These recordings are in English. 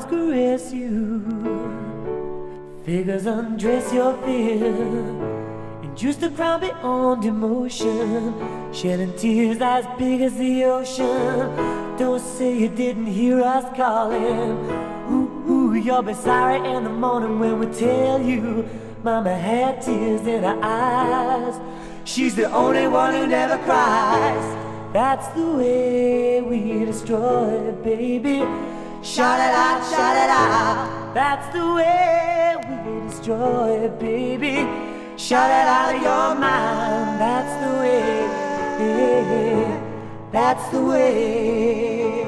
arms caress you, figures undress your fear, induce the crowd beyond emotion, shedding tears as big as the ocean. Don't say you didn't hear us calling. Ooh, you'll be sorry in the morning when we tell you Mama had tears in her eyes. She's the only one who never cries. That's the way we destroy it, baby. Shout it out, shout it out. That's the way we destroy it, baby. Shout it out of your mind. That's the way. That's the way.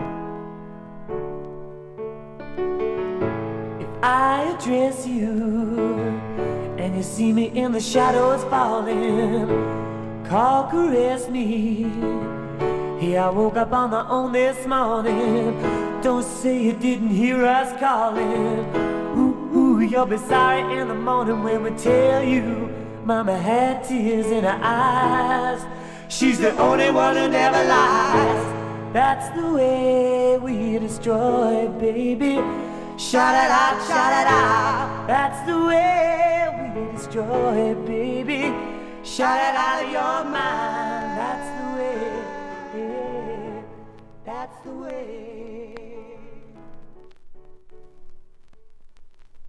If I address you and you see me in the shadows falling, call, caress me. Here I woke up on my own this morning. Don't say you didn't hear us calling. Ooh, you'll be sorry in the morning when we tell you Mama had tears in her eyes. She's the only one who never lies. That's the way we destroy it, baby. Shout it out, shout it out. That's the way we destroy it, baby. Shout it out of your mind.